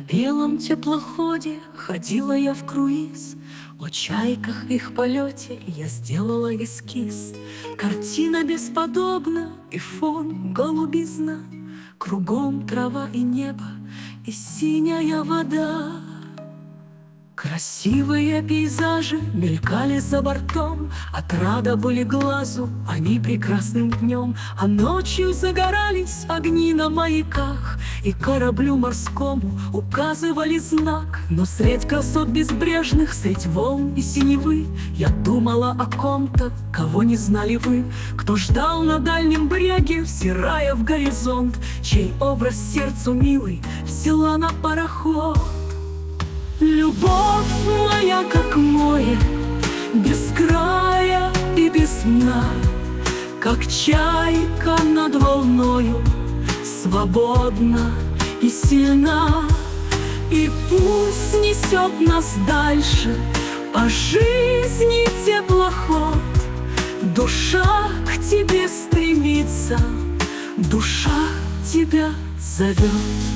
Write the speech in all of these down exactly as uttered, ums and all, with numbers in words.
белом теплоходе ходила я в круиз. О чайках их полете я сделала эскиз. Картина бесподобна, и фон голубизна. Кругом трава и небо, и синяя вода. Красивые пейзажи мелькали за бортом. Отрада были глазу они прекрасным днем. А ночью загорались огни на маяках, и кораблю морскому указывали знак. Но средь красот безбрежных, средь волн и синевы, я думала о ком-то, кого не знали вы, кто ждал на дальнем бреге, взирая в горизонт, чей образ сердцу милый взяла на пароход. Любовь моя, как море, без края и без дна, как чайка над волною, свободна и сильна. И пусть несет нас дальше по жизни теплоход. Душа к тебе стремится, душа тебя зовет.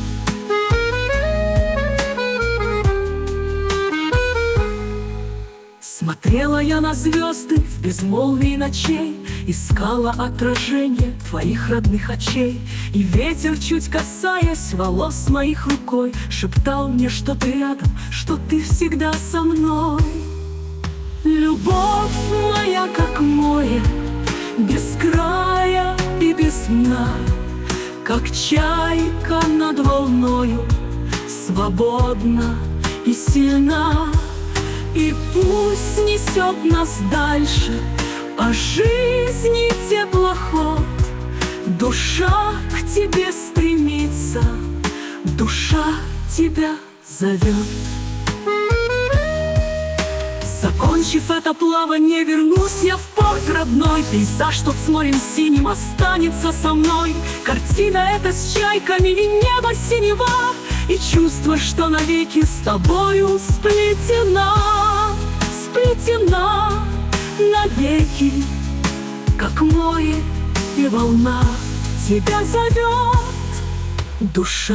Смотрела я на звезды в безмолвии ночей, искала отражение твоих родных очей. И ветер, чуть касаясь волос моих рукой, шептал мне, что ты рядом, что ты всегда со мной. Любовь моя, как море, без края и без дна, как чайка над волною, свободна и сильна. И пусть несет нас дальше по жизни теплоход. Душа к тебе стремится, душа тебя зовет. Закончив это плавание, вернусь я в порт родной. Пейзаж тот с морем синим останется со мной. Картина эта с чайками и небо синева, и чувство, что навеки с тобою сплетена. Сплетена навеки, как море и волна тебя зовет, душа.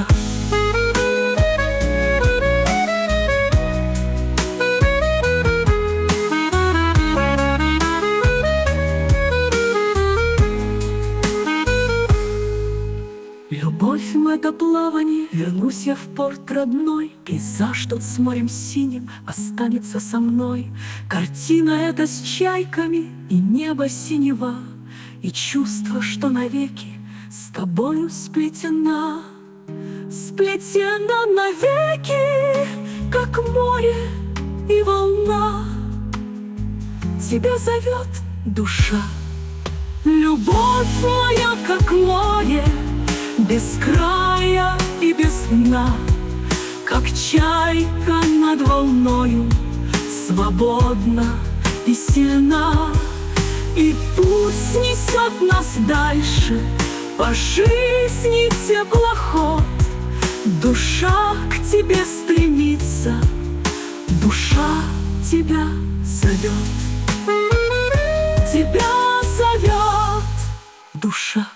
Любовь в это плавание, вернусь я в порт родной. Пейзаж тот с морем синим останется со мной. Картина эта с чайками и небо синева, и чувство, что навеки с тобою сплетена. Сплетена навеки, как море и волна тебя зовет, душа. Любовь моя, как море, без края и без дна, как чайка над волною, свободна и сильна. И пусть несет нас дальше по жизни теплоход. Душа к тебе стремится, душа тебя зовет. Тебя зовет душа.